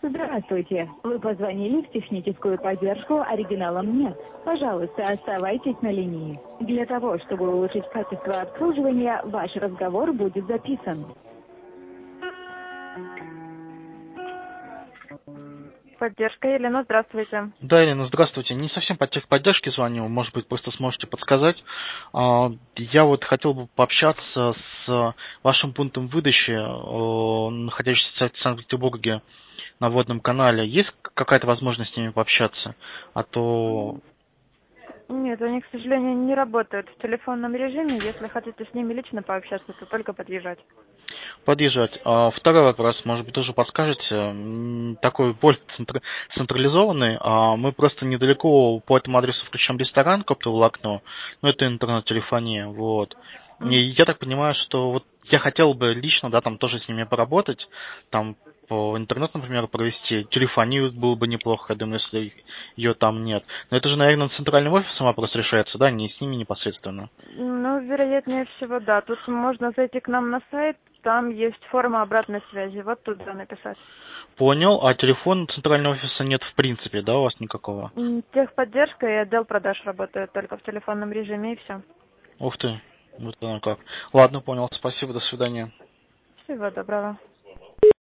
Здравствуйте. Вы позвонили в техническую поддержку, оригиналом нет. Пожалуйста, оставайтесь на линии. Для того, чтобы улучшить качество обслуживания, ваш разговор будет записан. Поддержка, Елена, здравствуйте. Да, Елена, здравствуйте. Не совсем по техподдержке звоню, может быть, просто сможете подсказать. Я вот хотел бы пообщаться с вашим пунктом выдачи, находящимся в Санкт-Петербурге на водном канале. Есть какая-то возможность с ними пообщаться? А то... Нет, они, к сожалению, не работают в телефонном режиме. Если хотите с ними лично пообщаться, то только подъезжать. Подъезжать. Второй вопрос, может быть, тоже подскажете. Такой более централизованный. Мы просто недалеко по этому адресу включаем ресторан «Коптовое окно». Ну, это интернет-телефония. Вот. И я так понимаю, что вот я хотел бы лично, да, там тоже с ними поработать. Там по интернету, например, провести. Телефонию было бы неплохо, я думаю, если ее там нет. Но это же, наверное, центральным офисом вопрос решается, да, не с ними непосредственно. Ну, вероятнее всего, да. Тут можно зайти к нам на сайт, там есть форма обратной связи. Вот туда написать. Понял. А телефон центрального офиса нет в принципе, да, у вас никакого? Техподдержка и отдел продаж работают только в телефонном режиме, и все. Ух ты, вот оно как. Ладно, понял. Спасибо, до свидания. Всего доброго.